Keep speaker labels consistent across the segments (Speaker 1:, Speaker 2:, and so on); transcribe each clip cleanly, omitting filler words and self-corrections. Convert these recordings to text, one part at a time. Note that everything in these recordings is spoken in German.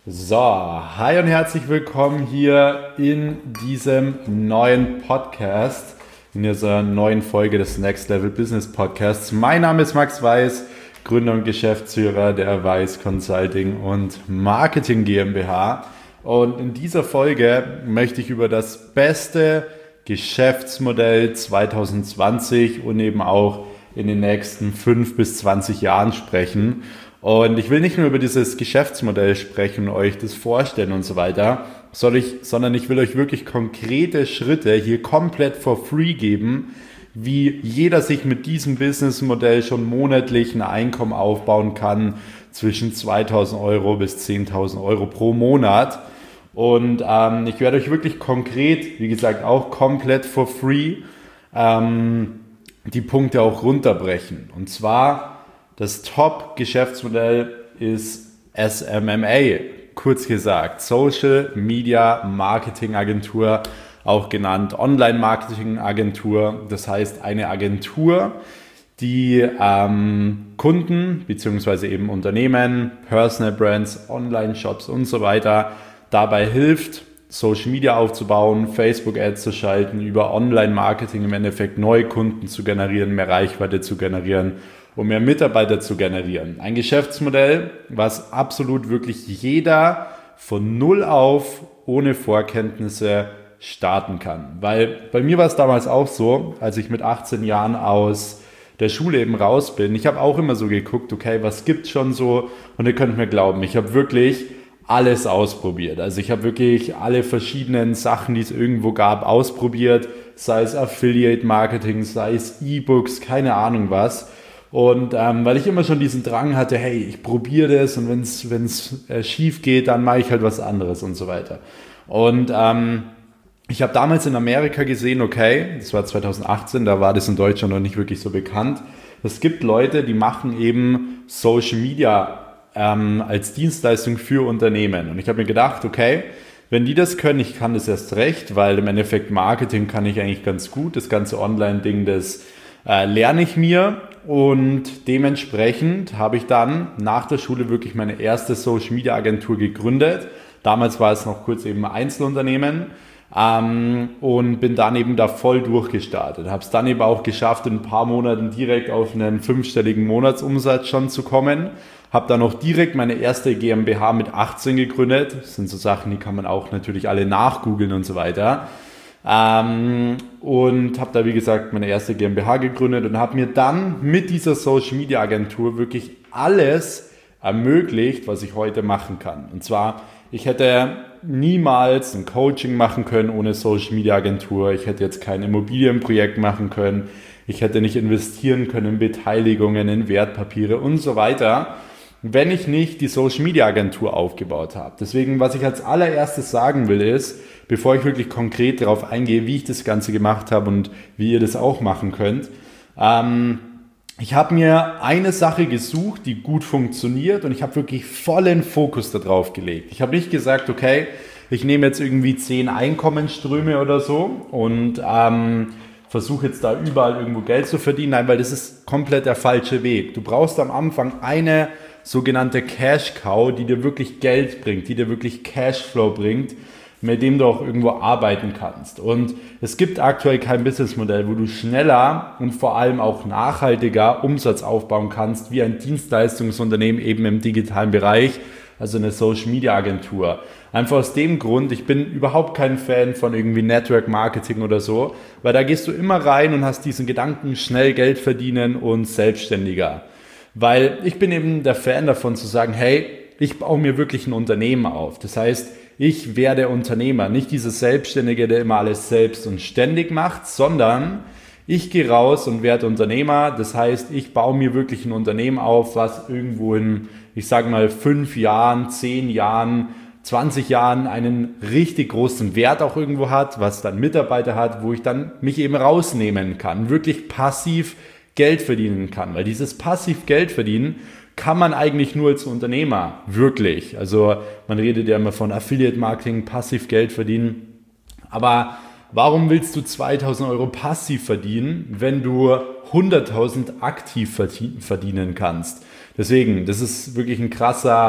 Speaker 1: So, hi und herzlich willkommen hier in diesem neuen Podcast, in dieser neuen Folge des Next Level Business Podcasts. Mein Name ist Max Weiß, Gründer und Geschäftsführer der Weiß Consulting und Marketing GmbH. Und in dieser Folge möchte ich über das beste Geschäftsmodell 2020 und eben auch in den nächsten 5 bis 20 Jahren sprechen. Und ich will nicht nur über dieses Geschäftsmodell sprechen und euch das vorstellen und so weiter, sondern ich will euch wirklich konkrete Schritte hier komplett for free geben, wie jeder sich mit diesem Businessmodell schon monatlich ein Einkommen aufbauen kann zwischen 2.000 Euro bis 10.000 Euro pro Monat. Und ich werde euch wirklich konkret, wie gesagt, auch komplett for free die Punkte auch runterbrechen. Und zwar das Top-Geschäftsmodell ist SMMA, kurz gesagt, Social Media Marketing Agentur, auch genannt Online-Marketing Agentur. Das heißt, eine Agentur, die Kunden bzw. eben Unternehmen, Personal Brands, Online-Shops und so weiter dabei hilft, Social Media aufzubauen, Facebook-Ads zu schalten, über Online-Marketing im Endeffekt neue Kunden zu generieren, mehr Reichweite zu generieren, um mehr Mitarbeiter zu generieren. Ein Geschäftsmodell, was absolut wirklich jeder von null auf, ohne Vorkenntnisse starten kann. Weil bei mir war es damals auch so, als ich mit 18 Jahren aus der Schule eben raus bin. Ich habe auch immer so geguckt, okay, was gibt's schon so? Und ihr könnt mir glauben, ich habe wirklich alles ausprobiert. Also ich habe wirklich alle verschiedenen Sachen, die es irgendwo gab, ausprobiert. Sei es Affiliate-Marketing, sei es E-Books, keine Ahnung was. Und weil ich immer schon diesen Drang hatte, hey, ich probiere das und wenn es schief geht, dann mache ich halt was anderes und so weiter. Und ich habe damals in Amerika gesehen, okay, das war 2018, da war das in Deutschland noch nicht wirklich so bekannt. Es gibt Leute, die machen eben Social Media als Dienstleistung für Unternehmen. Und ich habe mir gedacht, okay, wenn die das können, ich kann das erst recht, weil im Endeffekt Marketing kann ich eigentlich ganz gut. Das ganze Online-Ding, das lerne ich mir. Und dementsprechend habe ich dann nach der Schule wirklich meine erste Social Media Agentur gegründet. Damals war es noch kurz eben ein Einzelunternehmen und bin dann eben da voll durchgestartet. Habe es dann eben auch geschafft, in ein paar Monaten direkt auf einen 5-stelligen Monatsumsatz schon zu kommen. Habe dann auch direkt meine erste GmbH mit 18 gegründet. Das sind so Sachen, die kann man auch natürlich alle nachgoogeln und so weiter. Und habe da, wie gesagt, meine erste GmbH gegründet und habe mir dann mit dieser Social Media Agentur wirklich alles ermöglicht, was ich heute machen kann. Und zwar, ich hätte niemals ein Coaching machen können ohne Social Media Agentur. Ich hätte jetzt kein Immobilienprojekt machen können. Ich hätte nicht investieren können in Beteiligungen, in Wertpapiere und so weiter, wenn ich nicht die Social Media Agentur aufgebaut habe. Deswegen, was ich als allererstes sagen will, ist, bevor ich wirklich konkret darauf eingehe, wie ich das Ganze gemacht habe und wie ihr das auch machen könnt, ich habe mir eine Sache gesucht, die gut funktioniert und ich habe wirklich vollen Fokus darauf gelegt. Ich habe nicht gesagt, okay, ich nehme jetzt irgendwie 10 Einkommensströme oder so und versuche jetzt da überall irgendwo Geld zu verdienen. Nein, weil das ist komplett der falsche Weg. Du brauchst am Anfang eine sogenannte Cash Cow, die dir wirklich Geld bringt, die dir wirklich Cashflow bringt, mit dem du auch irgendwo arbeiten kannst. Und es gibt aktuell kein Businessmodell, wo du schneller und vor allem auch nachhaltiger Umsatz aufbauen kannst, wie ein Dienstleistungsunternehmen eben im digitalen Bereich, also eine Social Media Agentur. Einfach aus dem Grund, ich bin überhaupt kein Fan von irgendwie Network Marketing oder so, weil da gehst du immer rein und hast diesen Gedanken, schnell Geld verdienen und selbstständiger. Weil ich bin eben der Fan davon zu sagen, hey, ich baue mir wirklich ein Unternehmen auf. Das heißt, ich werde Unternehmer, nicht dieser Selbstständige, der immer alles selbst und ständig macht, sondern ich gehe raus und werde Unternehmer. Das heißt, ich baue mir wirklich ein Unternehmen auf, was irgendwo in, ich sage mal, 5 Jahren, 10 Jahren, 20 Jahren einen richtig großen Wert auch irgendwo hat, was dann Mitarbeiter hat, wo ich dann mich eben rausnehmen kann, wirklich passiv Geld verdienen kann. Weil dieses passiv Geld verdienen kann man eigentlich nur als Unternehmer, wirklich. Also man redet ja immer von Affiliate-Marketing, passiv Geld verdienen. Aber warum willst du 2.000 Euro passiv verdienen, wenn du 100.000 aktiv verdienen kannst? Deswegen, das ist wirklich ein krasser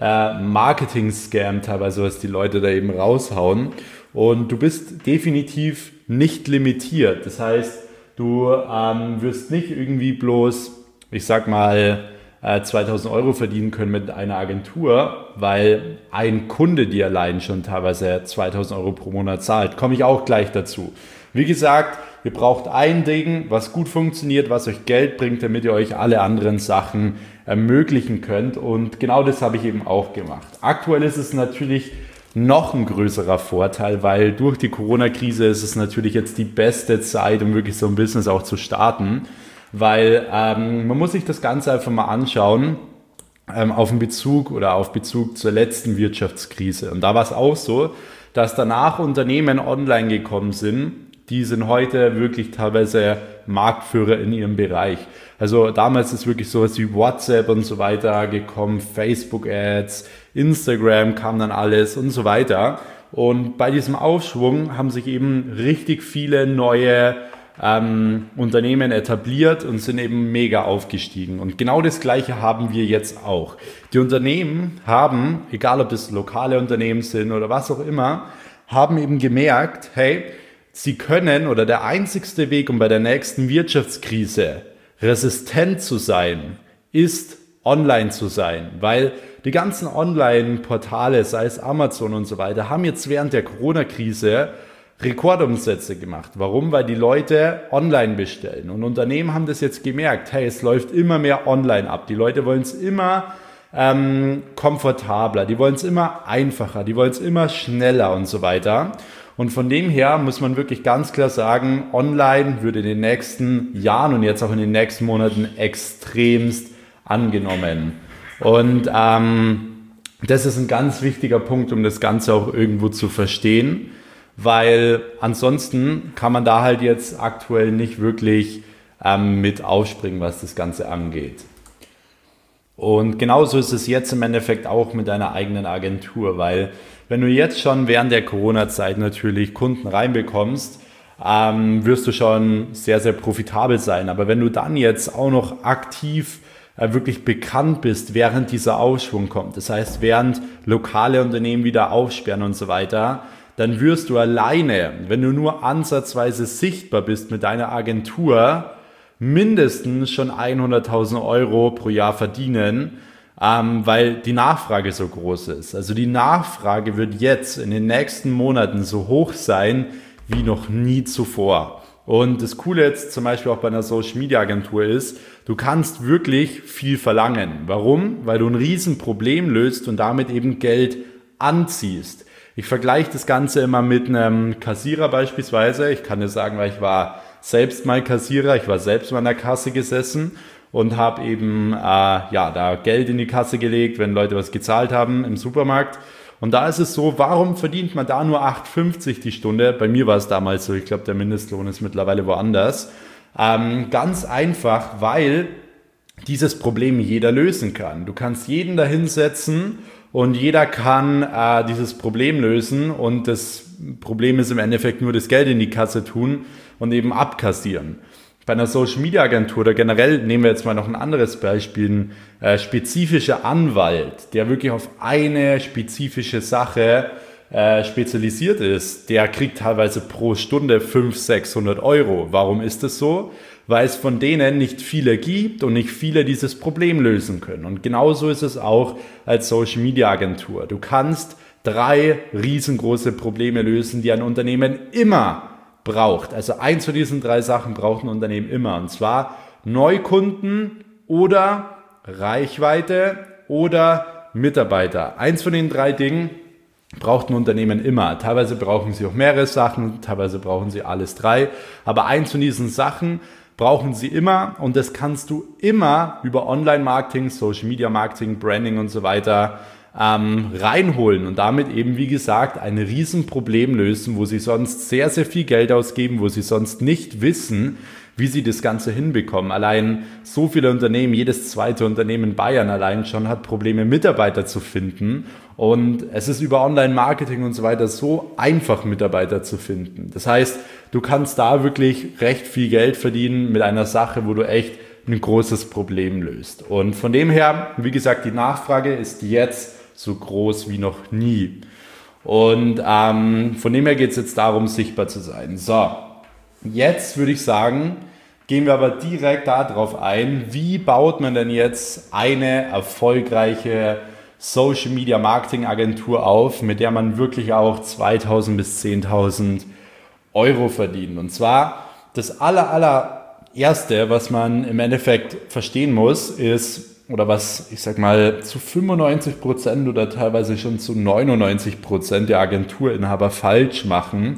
Speaker 1: Marketing-Scam teilweise, was die Leute da eben raushauen. Und du bist definitiv nicht limitiert. Das heißt, du wirst nicht irgendwie bloß, ich sag mal, 2.000 Euro verdienen können mit einer Agentur, weil ein Kunde dir allein schon teilweise 2.000 Euro pro Monat zahlt. Komme ich auch gleich dazu. Wie gesagt, ihr braucht ein Ding, was gut funktioniert, was euch Geld bringt, damit ihr euch alle anderen Sachen ermöglichen könnt. Und genau das habe ich eben auch gemacht. Aktuell ist es natürlich noch ein größerer Vorteil, weil durch die Corona-Krise ist es natürlich jetzt die beste Zeit, um wirklich so ein Business auch zu starten. Weil man muss sich das Ganze einfach mal anschauen auf Bezug zur letzten Wirtschaftskrise. Und da war es auch so, dass danach Unternehmen online gekommen sind, die sind heute wirklich teilweise Marktführer in ihrem Bereich. Also damals ist wirklich sowas wie WhatsApp und so weiter gekommen, Facebook-Ads, Instagram kam dann alles und so weiter. Und bei diesem Aufschwung haben sich eben richtig viele neue Unternehmen etabliert und sind eben mega aufgestiegen. Und genau das Gleiche haben wir jetzt auch. Die Unternehmen haben, egal ob das lokale Unternehmen sind oder was auch immer, haben eben gemerkt, hey, sie können oder der einzigste Weg, um bei der nächsten Wirtschaftskrise resistent zu sein, ist online zu sein, weil die ganzen Online-Portale, sei es Amazon und so weiter, haben jetzt während der Corona-Krise Rekordumsätze gemacht. Warum? Weil die Leute online bestellen. Und Unternehmen haben das jetzt gemerkt. Hey, es läuft immer mehr online ab. Die Leute wollen es immer komfortabler, die wollen es immer einfacher, die wollen es immer schneller und so weiter. Und von dem her muss man wirklich ganz klar sagen, online wird in den nächsten Jahren und jetzt auch in den nächsten Monaten extremst angenommen. Und das ist ein ganz wichtiger Punkt, um das Ganze auch irgendwo zu verstehen. Weil ansonsten kann man da halt jetzt aktuell nicht wirklich mit aufspringen, was das Ganze angeht. Und genauso ist es jetzt im Endeffekt auch mit deiner eigenen Agentur, weil wenn du jetzt schon während der Corona-Zeit natürlich Kunden reinbekommst, wirst du schon sehr, sehr profitabel sein. Aber wenn du dann jetzt auch noch aktiv wirklich bekannt bist, während dieser Aufschwung kommt, das heißt, während lokale Unternehmen wieder aufsperren und so weiter, dann wirst du alleine, wenn du nur ansatzweise sichtbar bist mit deiner Agentur, mindestens schon 100.000 Euro pro Jahr verdienen, weil die Nachfrage so groß ist. Also die Nachfrage wird jetzt in den nächsten Monaten so hoch sein wie noch nie zuvor. Und das Coole jetzt zum Beispiel auch bei einer Social Media Agentur ist, du kannst wirklich viel verlangen. Warum? Weil du ein Riesenproblem löst und damit eben Geld anziehst. Ich vergleiche das Ganze immer mit einem Kassierer beispielsweise. Ich kann dir sagen, weil ich war selbst mal Kassierer, ich war selbst mal an der Kasse gesessen und habe eben da Geld in die Kasse gelegt, wenn Leute was gezahlt haben im Supermarkt. Und da ist es so, warum verdient man da nur 8,50 die Stunde? Bei mir war es damals so, ich glaube, der Mindestlohn ist mittlerweile woanders. Ganz einfach, weil dieses Problem jeder lösen kann. Du kannst jeden da hinsetzen und jeder kann dieses Problem lösen und das Problem ist im Endeffekt nur das Geld in die Kasse tun und eben abkassieren. Bei einer Social Media Agentur oder generell nehmen wir jetzt mal noch ein anderes Beispiel, ein spezifischer Anwalt, der wirklich auf eine spezifische Sache spezialisiert ist, der kriegt teilweise pro Stunde 500-600 Euro. Warum ist das so? Weil es von denen nicht viele gibt und nicht viele dieses Problem lösen können. Und genauso ist es auch als Social Media Agentur. Du kannst 3 riesengroße Probleme lösen, die ein Unternehmen immer braucht. Also eins von diesen 3 Sachen braucht ein Unternehmen immer. Und zwar Neukunden oder Reichweite oder Mitarbeiter. Eins von den 3 Dingen braucht ein Unternehmen immer. Teilweise brauchen sie auch mehrere Sachen, teilweise brauchen sie alles 3. Aber eins von diesen Sachen brauchen sie immer und das kannst du immer über Online-Marketing, Social-Media-Marketing, Branding und so weiter reinholen und damit eben, wie gesagt, ein Riesenproblem lösen, wo sie sonst sehr, sehr viel Geld ausgeben, wo sie sonst nicht wissen, wie sie das Ganze hinbekommen. Allein so viele Unternehmen, jedes zweite Unternehmen in Bayern allein schon hat Probleme, Mitarbeiter zu finden. Und es ist über Online-Marketing und so weiter so einfach, Mitarbeiter zu finden. Das heißt, du kannst da wirklich recht viel Geld verdienen mit einer Sache, wo du echt ein großes Problem löst. Und von dem her, wie gesagt, die Nachfrage ist jetzt so groß wie noch nie. Und von dem her geht es jetzt darum, sichtbar zu sein. So, jetzt würde ich sagen, gehen wir aber direkt darauf ein, wie baut man denn jetzt eine erfolgreiche Social Media Marketing Agentur auf, mit der man wirklich auch 2.000 bis 10.000 Euro verdient. Und zwar das allererste, was man im Endeffekt verstehen muss, ist, oder was ich sag mal zu 95% oder teilweise schon zu 99% der Agenturinhaber falsch machen,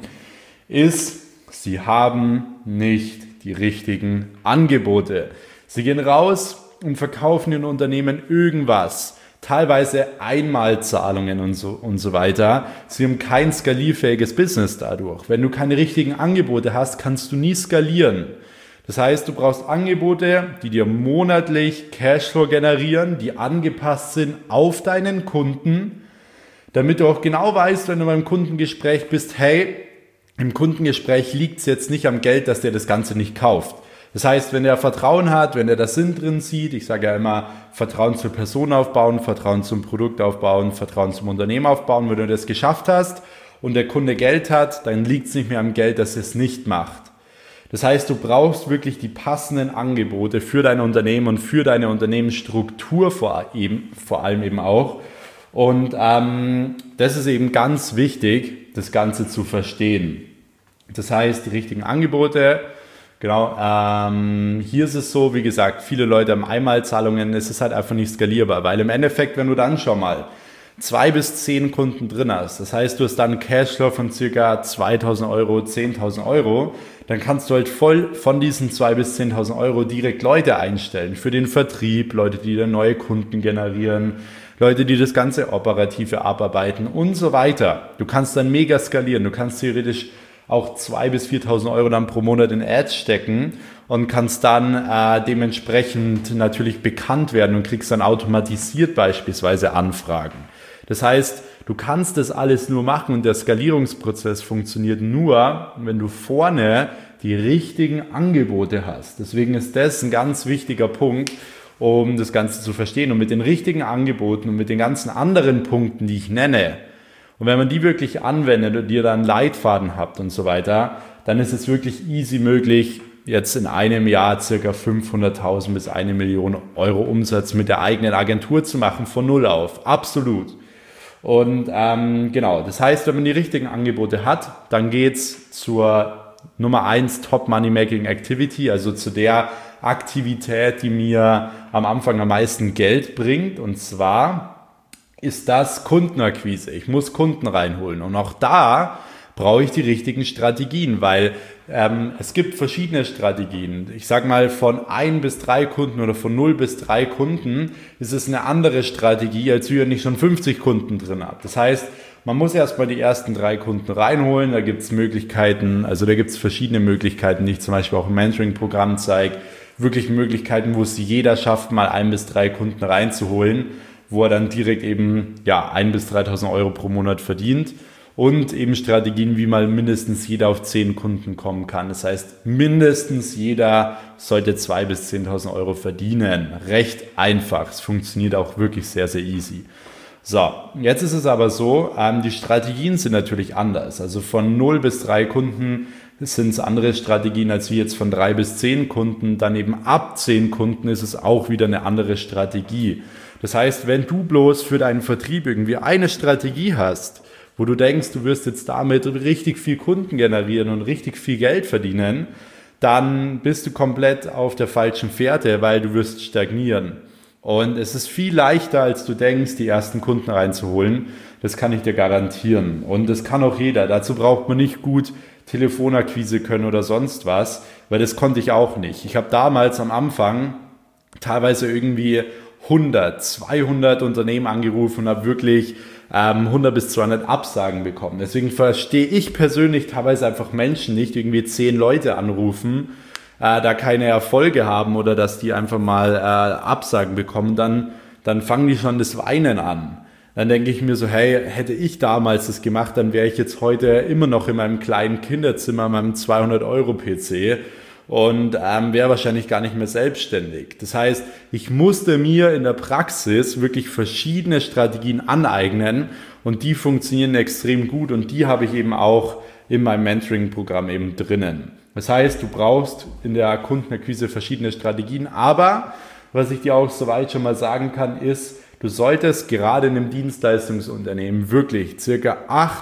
Speaker 1: ist, sie haben nicht die richtigen Angebote. Sie gehen raus und verkaufen in Unternehmen irgendwas, teilweise Einmalzahlungen und so weiter. Sie haben kein skalierfähiges Business dadurch. Wenn du keine richtigen Angebote hast, kannst du nie skalieren. Das heißt, du brauchst Angebote, die dir monatlich Cashflow generieren, die angepasst sind auf deinen Kunden, damit du auch genau weißt, wenn du beim Kundengespräch bist, hey, im Kundengespräch liegt es jetzt nicht am Geld, dass der das Ganze nicht kauft. Das heißt, wenn er Vertrauen hat, wenn er das Sinn drin sieht, ich sage ja immer, Vertrauen zur Person aufbauen, Vertrauen zum Produkt aufbauen, Vertrauen zum Unternehmen aufbauen, wenn du das geschafft hast und der Kunde Geld hat, dann liegt es nicht mehr am Geld, dass er es nicht macht. Das heißt, du brauchst wirklich die passenden Angebote für dein Unternehmen und für deine Unternehmensstruktur vor allem eben auch. Und das ist eben ganz wichtig, das Ganze zu verstehen. Das heißt, die richtigen Angebote, genau, hier ist es so, wie gesagt, viele Leute haben Einmalzahlungen, es ist halt einfach nicht skalierbar, weil im Endeffekt, wenn du dann schon mal 2 bis 10 Kunden drin hast, das heißt, du hast dann einen Cashflow von ca. 2.000 Euro, 10.000 Euro, dann kannst du halt voll von diesen 2.000 bis 10.000 Euro direkt Leute einstellen für den Vertrieb, Leute, die dann neue Kunden generieren, Leute, die das ganze Operative abarbeiten und so weiter. Du kannst dann mega skalieren, du kannst theoretisch auch 2.000 bis 4.000 Euro dann pro Monat in Ads stecken und kannst dann dementsprechend natürlich bekannt werden und kriegst dann automatisiert beispielsweise Anfragen. Das heißt, du kannst das alles nur machen und der Skalierungsprozess funktioniert nur, wenn du vorne die richtigen Angebote hast. Deswegen ist das ein ganz wichtiger Punkt, um das Ganze zu verstehen. Und mit den richtigen Angeboten und mit den ganzen anderen Punkten, die ich nenne, und wenn man die wirklich anwendet und ihr dann Leitfaden habt und so weiter, dann ist es wirklich easy möglich, jetzt in einem Jahr ca. 500.000 bis 1 Million Euro Umsatz mit der eigenen Agentur zu machen, von null auf. Absolut. Und genau, das heißt, wenn man die richtigen Angebote hat, dann geht's zur Nummer 1 Top Money Making Activity, also zu der Aktivität, die mir am Anfang am meisten Geld bringt. Und zwar ist das Kundenakquise. Ich muss Kunden reinholen. Und auch da brauche ich die richtigen Strategien, weil es gibt verschiedene Strategien. Ich sage mal, von 1 bis 3 Kunden oder von 0 bis 3 Kunden ist es eine andere Strategie, als wenn ich schon 50 Kunden drin habe. Das heißt, man muss erstmal die ersten 3 Kunden reinholen. Da gibt es Möglichkeiten, also da gibt es verschiedene Möglichkeiten, die ich zum Beispiel auch im Mentoring-Programm zeige. Wirklich Möglichkeiten, wo es jeder schafft, mal 1 bis 3 Kunden reinzuholen, wo er dann direkt eben 1.000 bis 3.000 Euro pro Monat verdient. Und eben Strategien, wie mal mindestens jeder auf 10 Kunden kommen kann. Das heißt, mindestens jeder sollte 2.000 bis 10.000 Euro verdienen. Recht einfach. Es funktioniert auch wirklich sehr, sehr easy. So, jetzt ist es aber so, die Strategien sind natürlich anders. Also von 0 bis 3 Kunden sind es andere Strategien als wie jetzt von 3 bis 10 Kunden. Dann eben ab 10 Kunden ist es auch wieder eine andere Strategie. Das heißt, wenn du bloß für deinen Vertrieb irgendwie eine Strategie hast, wo du denkst, du wirst jetzt damit richtig viel Kunden generieren und richtig viel Geld verdienen, dann bist du komplett auf der falschen Fährte, weil du wirst stagnieren. Und es ist viel leichter, als du denkst, die ersten Kunden reinzuholen. Das kann ich dir garantieren. Und das kann auch jeder. Dazu braucht man nicht gut Telefonakquise können oder sonst was, weil das konnte ich auch nicht. Ich habe damals am Anfang teilweise irgendwie 100, 200 Unternehmen angerufen und habe wirklich 100 bis 200 Absagen bekommen. Deswegen verstehe ich persönlich teilweise einfach Menschen nicht, irgendwie 10 Leute anrufen, da keine Erfolge haben oder dass die einfach mal Absagen bekommen, dann fangen die schon das Weinen an. Dann denke ich mir so, hey, hätte ich damals das gemacht, dann wäre ich jetzt heute immer noch in meinem kleinen Kinderzimmer, meinem 200-Euro-PC und wäre wahrscheinlich gar nicht mehr selbstständig. Das heißt, ich musste mir in der Praxis wirklich verschiedene Strategien aneignen und die funktionieren extrem gut und die habe ich eben auch in meinem Mentoring-Programm eben drinnen. Das heißt, du brauchst in der Kundenakquise verschiedene Strategien, aber was ich dir auch soweit schon mal sagen kann, ist, du solltest gerade in einem Dienstleistungsunternehmen wirklich circa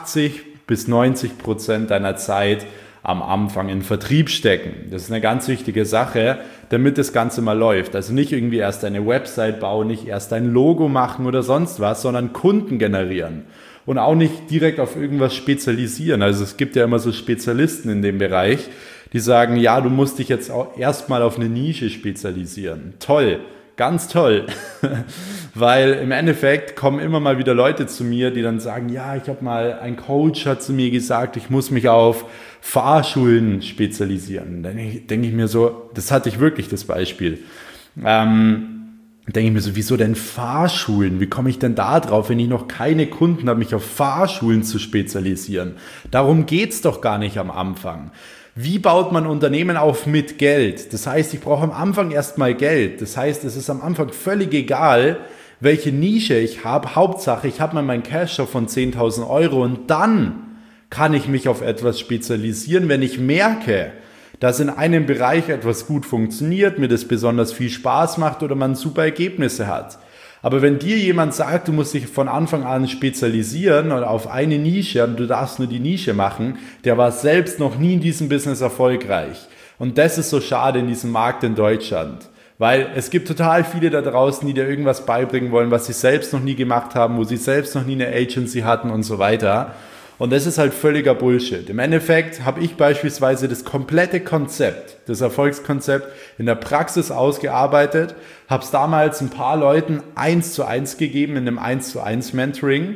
Speaker 1: 80-90% deiner Zeit am Anfang in Vertrieb stecken. Das ist eine ganz wichtige Sache, damit das Ganze mal läuft. Also nicht irgendwie erst eine Website bauen, nicht erst ein Logo machen oder sonst was, sondern Kunden generieren. Und auch nicht direkt auf irgendwas spezialisieren. Also es gibt ja immer so Spezialisten in dem Bereich, die sagen, ja, du musst dich jetzt auch erstmal auf eine Nische spezialisieren. Toll, ganz toll. Weil im Endeffekt kommen immer mal wieder Leute zu mir, die dann sagen, ja, ein Coach hat zu mir gesagt, ich muss mich auf Fahrschulen spezialisieren. Dann denke ich mir so, das hatte ich wirklich, das Beispiel. Denke ich mir so, wieso denn Fahrschulen? Wie komme ich denn da drauf, wenn ich noch keine Kunden habe, mich auf Fahrschulen zu spezialisieren? Darum geht's doch gar nicht am Anfang. Wie baut man Unternehmen auf mit Geld? Das heißt, ich brauche am Anfang erstmal Geld. Das heißt, es ist am Anfang völlig egal, welche Nische ich habe. Hauptsache, ich habe mal meinen Cashflow von 10.000 Euro und dann kann ich mich auf etwas spezialisieren, wenn ich merke, dass in einem Bereich etwas gut funktioniert, mir das besonders viel Spaß macht oder man super Ergebnisse hat. Aber wenn dir jemand sagt, du musst dich von Anfang an spezialisieren oder auf eine Nische und du darfst nur die Nische machen, der war selbst noch nie in diesem Business erfolgreich. Und das ist so schade in diesem Markt in Deutschland. Weil es gibt total viele da draußen, die dir irgendwas beibringen wollen, was sie selbst noch nie gemacht haben, wo sie selbst noch nie eine Agency hatten und so weiter. Und das ist halt völliger Bullshit. Im Endeffekt habe ich beispielsweise das komplette Konzept, das Erfolgskonzept in der Praxis ausgearbeitet, habe es damals ein paar Leuten 1:1 gegeben in einem 1:1 Mentoring.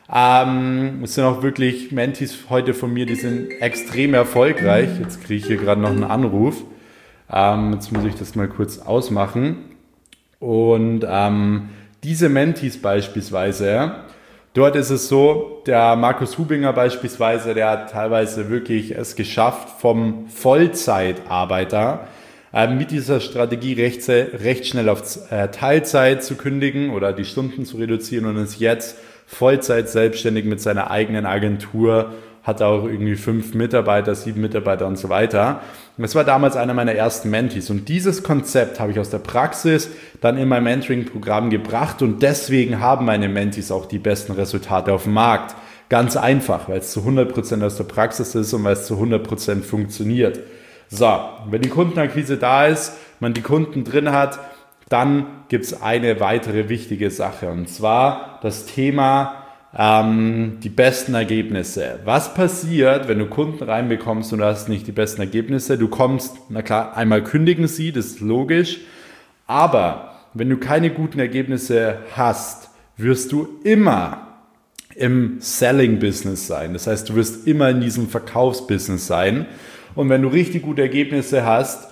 Speaker 1: Es sind auch wirklich Mentees heute von mir, die sind extrem erfolgreich. Jetzt kriege ich hier gerade noch einen Anruf. Jetzt muss ich das mal kurz ausmachen. Und diese Mentees beispielsweise, dort ist es so, der Markus Hubinger beispielsweise, der hat teilweise wirklich es geschafft, vom Vollzeitarbeiter mit dieser Strategie recht schnell auf Teilzeit zu kündigen oder die Stunden zu reduzieren und ist jetzt Vollzeit selbstständig mit seiner eigenen Agentur, hat auch irgendwie 5 Mitarbeiter, 7 Mitarbeiter und so weiter. Und das war damals einer meiner ersten Mentees. Und dieses Konzept habe ich aus der Praxis dann in mein Mentoring-Programm gebracht und deswegen haben meine Mentees auch die besten Resultate auf dem Markt. Ganz einfach, weil es zu 100% aus der Praxis ist und weil es zu 100% funktioniert. So, wenn die Kundenakquise da ist, man die Kunden drin hat, dann gibt es eine weitere wichtige Sache und zwar das Thema die besten Ergebnisse. Was passiert, wenn du Kunden reinbekommst und du hast nicht die besten Ergebnisse? Du kommst, na klar, einmal kündigen sie, das ist logisch, aber wenn du keine guten Ergebnisse hast, wirst du immer im Selling-Business sein. Das heißt, du wirst immer in diesem Verkaufsbusiness sein. Und wenn du richtig gute Ergebnisse hast,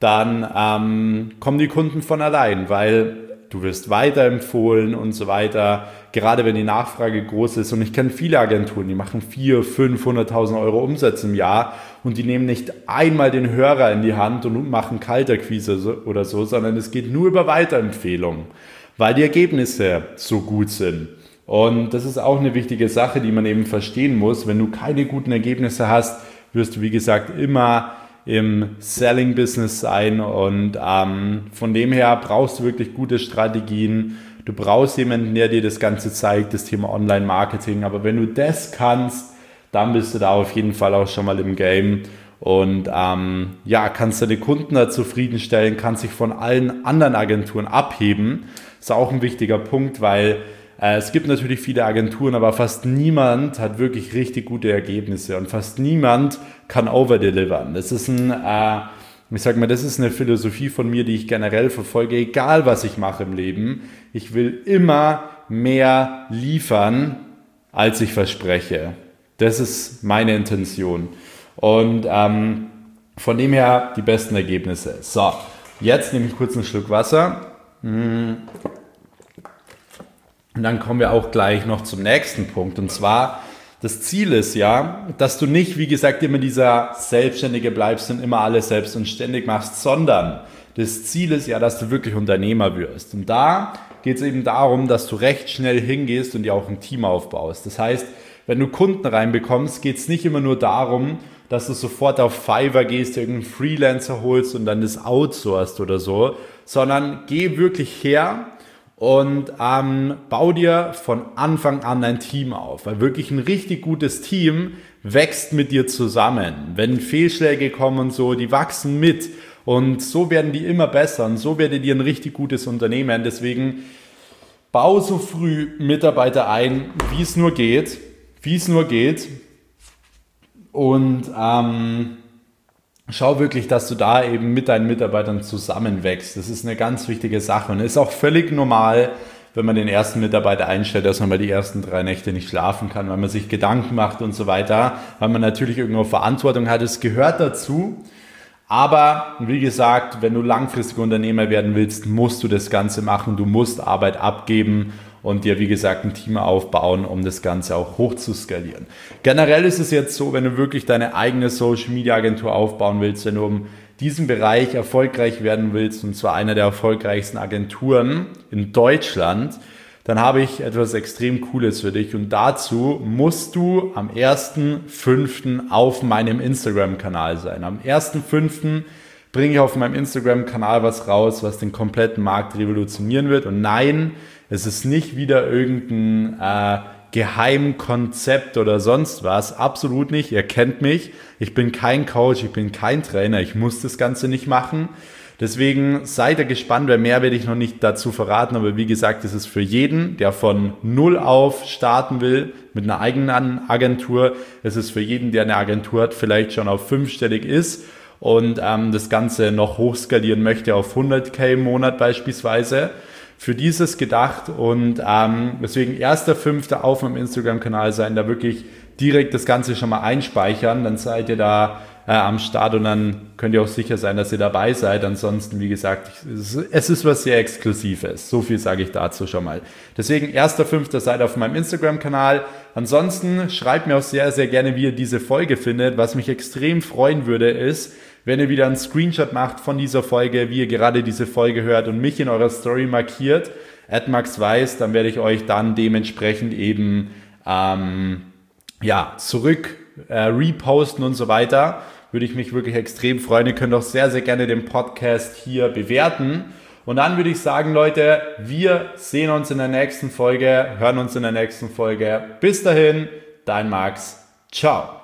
Speaker 1: dann kommen die Kunden von allein, weil du wirst weiterempfohlen und so weiter, gerade wenn die Nachfrage groß ist. Und ich kenne viele Agenturen, die machen 400.000, 500.000 Euro Umsatz im Jahr und die nehmen nicht einmal den Hörer in die Hand und machen Kaltakquise oder so, sondern es geht nur über Weiterempfehlungen, weil die Ergebnisse so gut sind. Und das ist auch eine wichtige Sache, die man eben verstehen muss. Wenn du keine guten Ergebnisse hast, wirst du, wie gesagt, immer im Selling-Business sein und von dem her brauchst du wirklich gute Strategien. Du brauchst jemanden, der dir das Ganze zeigt, das Thema Online-Marketing. Aber wenn du das kannst, dann bist du da auf jeden Fall auch schon mal im Game und kannst deine Kunden da zufriedenstellen, kannst dich von allen anderen Agenturen abheben. Das ist auch ein wichtiger Punkt, weil es gibt natürlich viele Agenturen, aber fast niemand hat wirklich richtig gute Ergebnisse und fast niemand kann overdelivern. Das ist das ist eine Philosophie von mir, die ich generell verfolge, egal was ich mache im Leben. Ich will immer mehr liefern, als ich verspreche. Das ist meine Intention. Und von dem her die besten Ergebnisse. So, jetzt nehme ich kurz einen Schluck Wasser. Und dann kommen wir auch gleich noch zum nächsten Punkt. Und zwar das Ziel ist ja, dass du nicht, wie gesagt, immer dieser Selbstständige bleibst und immer alles selbst und ständig machst, sondern das Ziel ist ja, dass du wirklich Unternehmer wirst. Und da geht es eben darum, dass du recht schnell hingehst und dir auch ein Team aufbaust. Das heißt, wenn du Kunden reinbekommst, geht es nicht immer nur darum, dass du sofort auf Fiverr gehst, irgendeinen Freelancer holst und dann das outsourcest oder so, sondern geh wirklich her und bau dir von Anfang an ein Team auf, weil wirklich ein richtig gutes Team wächst mit dir zusammen. Wenn Fehlschläge kommen und so, die wachsen mit und so werden die immer besser und so werdet ihr ein richtig gutes Unternehmen. Deswegen bau so früh Mitarbeiter ein, wie es nur geht und schau wirklich, dass du da eben mit deinen Mitarbeitern zusammenwächst. Das ist eine ganz wichtige Sache und ist auch völlig normal, wenn man den ersten Mitarbeiter einstellt, dass man mal die ersten 3 Nächte nicht schlafen kann, weil man sich Gedanken macht und so weiter, weil man natürlich irgendwo Verantwortung hat. Es gehört dazu. Aber wie gesagt, wenn du langfristig Unternehmer werden willst, musst du das Ganze machen. Du musst Arbeit abgeben und dir, wie gesagt, ein Team aufbauen, um das Ganze auch hoch zu skalieren. Generell ist es jetzt so, wenn du wirklich deine eigene Social-Media-Agentur aufbauen willst, wenn du um diesen Bereich erfolgreich werden willst, und zwar einer der erfolgreichsten Agenturen in Deutschland, dann habe ich etwas extrem Cooles für dich und dazu musst du am 1.5. auf meinem Instagram-Kanal sein. Am 1.5. bringe ich auf meinem Instagram-Kanal was raus, was den kompletten Markt revolutionieren wird. Und nein, es ist nicht wieder irgendein Geheimkonzept oder sonst was. Absolut nicht. Ihr kennt mich. Ich bin kein Coach, ich bin kein Trainer. Ich muss das Ganze nicht machen. Deswegen seid ihr gespannt, weil mehr werde ich noch nicht dazu verraten. Aber wie gesagt, es ist für jeden, der von null auf starten will mit einer eigenen Agentur. Es ist für jeden, der eine Agentur hat, vielleicht schon auf 5-stellig ist und das Ganze noch hochskalieren möchte auf 100.000 im Monat beispielsweise. Für dieses gedacht und deswegen 1.5. auf meinem Instagram-Kanal sein, da wirklich direkt das Ganze schon mal einspeichern, dann seid ihr da am Start und dann könnt ihr auch sicher sein, dass ihr dabei seid. Ansonsten, wie gesagt, es ist was sehr Exklusives. So viel sage ich dazu schon mal. Deswegen 1.5. seid auf meinem Instagram-Kanal. Ansonsten schreibt mir auch sehr, sehr gerne, wie ihr diese Folge findet. Was mich extrem freuen würde, ist, wenn ihr wieder einen Screenshot macht von dieser Folge, wie ihr gerade diese Folge hört und mich in eurer Story markiert, @maxweiss, dann werde ich euch dann dementsprechend eben zurück reposten und so weiter. Würde ich mich wirklich extrem freuen. Ihr könnt auch sehr, sehr gerne den Podcast hier bewerten. Und dann würde ich sagen, Leute, wir sehen uns in der nächsten Folge, hören uns in der nächsten Folge. Bis dahin, dein Max. Ciao.